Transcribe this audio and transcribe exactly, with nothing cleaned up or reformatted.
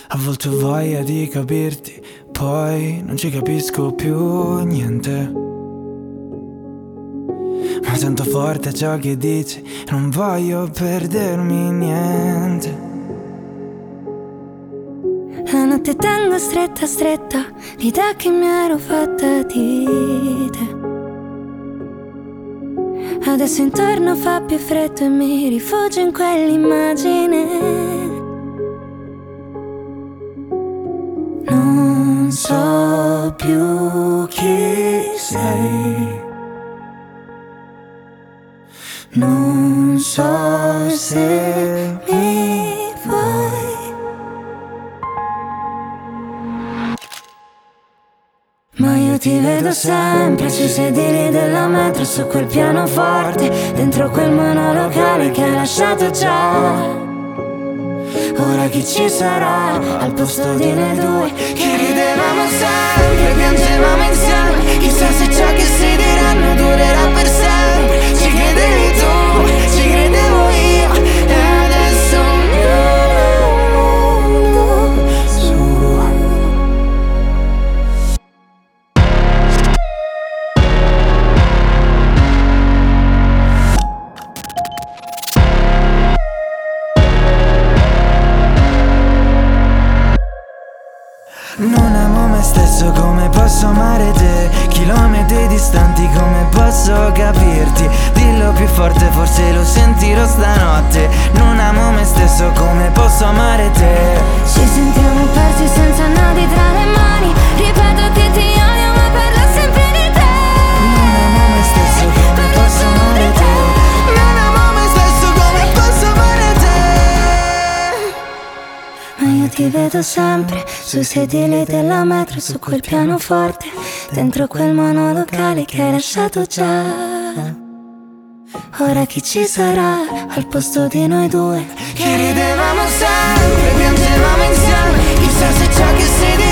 A volte ho voglia di capirti, poi non ci capisco più niente. Ma sento forte ciò che dici e non voglio perdermi niente. La notte tengo stretta stretta l'idea che mi ero fatta di te. Adesso intorno fa più freddo e mi rifugio in quell'immagine. Non so più chi sei, non so se mi vuoi, ma io ti vedo sempre sui sedili della metro, su quel pianoforte, dentro quel monolocale che hai lasciato già. Ora chi ci sarà al posto di noi due, che ridevamo sempre, piangevamo insieme. Chissà se ciò che si diranno durerà per sempre. Ci credevi tu, ci credevo io, e adesso ognuno suo. Non amo me stesso, come posso amare te? Chilometri distanti, come posso capirti? Dillo più forte, forse lo sentirò stanotte. Non amo me stesso, come posso amare te? Ci sentiamo persi senza nodi tra le mani. Ripeto che ti odio ma parlo sempre di te. Non amo me stesso, come posso amare te? Non amo me stesso, come posso amare te? Ma io ti vedo sempre sui sedili della metro, su quel pianoforte, dentro quel monolocale che hai lasciato già. Ora chi ci sarà al posto di noi due, che ridevamo sempre, piangevamo insieme. Chissà se ciò che si